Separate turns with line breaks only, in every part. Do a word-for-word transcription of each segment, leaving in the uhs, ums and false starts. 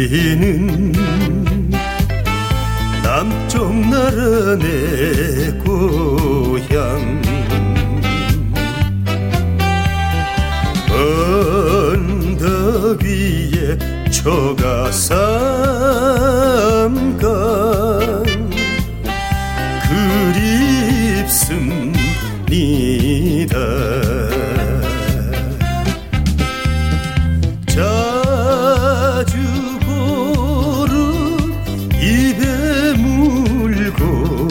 여기는 남쪽 나라 내 고향 언덕 위에 초가삼간 그립습니다. 자주 고른 입에 물고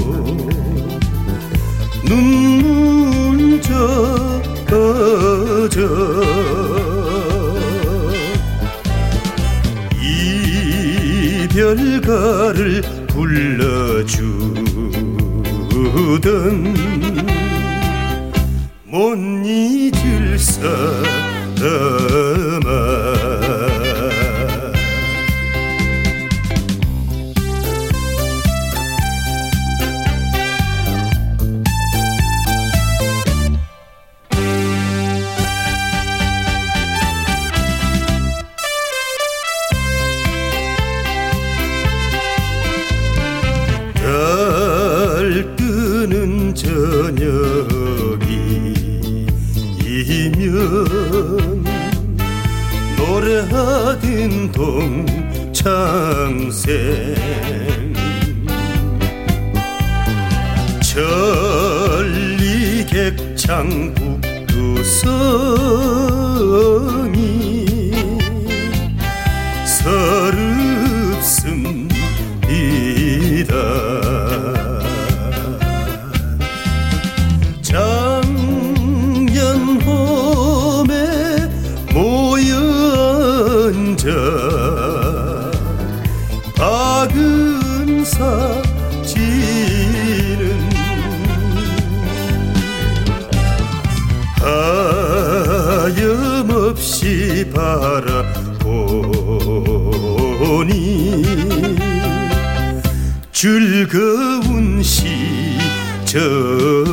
눈물 젖어 이별가를 불러주던 못 잊을 사람아. 달 뜨는 저녁이면 노래하던 동창생 천리객창 북두성이 서럽습니다. 작년 봄에 모여 앉아 박은 사진은 하염없이 바라보니 즐거운 시절